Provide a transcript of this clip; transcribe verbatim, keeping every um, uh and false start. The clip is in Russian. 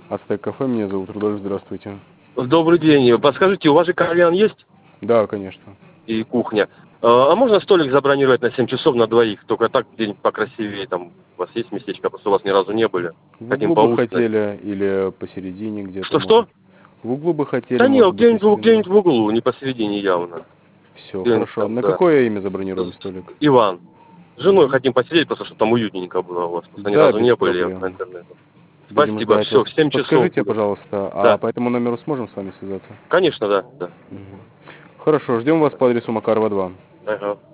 Ацтек кафе, меня зовут Рудольф, здравствуйте. Добрый день. Подскажите, у вас же кальян есть? Да, конечно. И кухня. А можно столик забронировать на семь часов на двоих? Только так где-нибудь покрасивее. Там у вас есть местечко, просто у вас ни разу не были. В Хотим углу бы поужинать. хотели или посередине где-то, Что-что? может? В углу бы хотели, Да нет, может быть, где-нибудь посередине. где в углу, не посередине явно. Все, Где-нибудь хорошо. там, На да. какое имя забронируем столик? Иван. С женой хотим посидеть, просто чтобы там уютненько было у вас. Просто ни Да, разу без не были по проблем. интернету. Будем Спасибо, ждать все, вас. в семь часов Подскажите, буду. пожалуйста, а Да. по этому номеру сможем с вами связаться? Конечно, да. да. Хорошо, ждем вас по адресу Макарова два. Ага.